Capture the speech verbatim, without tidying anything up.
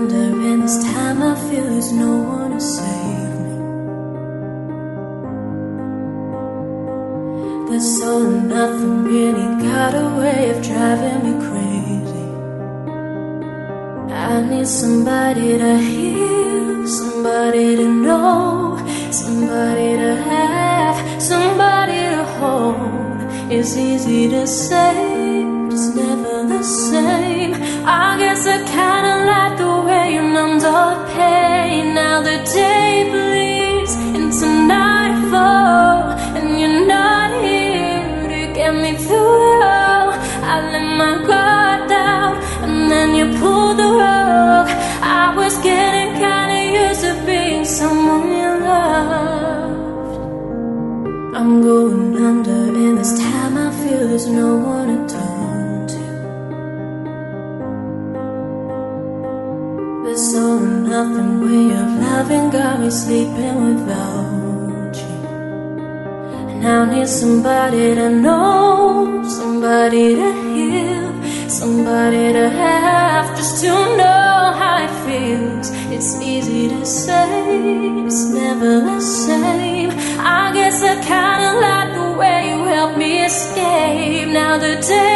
under, and this time I feel there's no one to save me. This all and nothing really got a way of driving me crazy. I need somebody to hear, somebody to know, somebody to have, somebody to hold. It's easy to say, it's never the same. I guess I kinda like the way you numbed all the pain. Now the day bleeds into nightfall, and you're not here to get me through it all. I let my guard down, and then you pulled the rug. I was getting kinda used to being someone you loved. I'm going under, and this time I feel there's no one to turn to. This all or nothing way of loving got me sleeping without you. And I need somebody to know, somebody to hear, somebody to have, just to know how it feels. It's easy to say, it's never the same. I guess I kinda like the way you helped me escape. Now the day